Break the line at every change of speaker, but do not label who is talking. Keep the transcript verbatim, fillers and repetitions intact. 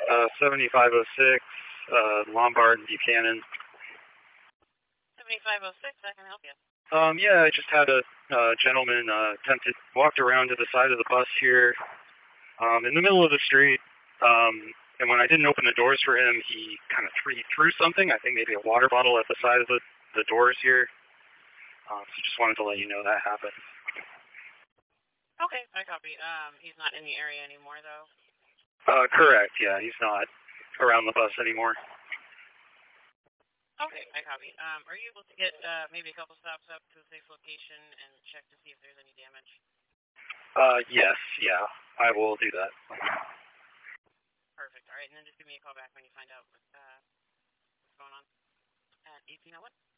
Uh, seventy-five oh six, uh, Lombard and Buchanan.
seventy-five oh six, I can help you.
Um, yeah, I just had a uh, gentleman uh, attempted, walked around to the side of the bus here, um, in the middle of the street, um, and when I didn't open the doors for him, he kind of threw, threw something, I think maybe a water bottle at the side of the, the doors here. Uh, so just wanted to let you know that happened.
Okay, I copy. Um, he's not in the area anymore, though?
Uh, correct, yeah, he's not around the bus anymore.
Okay, I copy. Um, are you able to get uh, maybe a couple stops up to a safe location and check to see if there's any damage?
Uh, yes, yeah, I will do that.
Perfect. All right, and then just give me a call back when you find out what, uh, what's going on at eighteen oh one.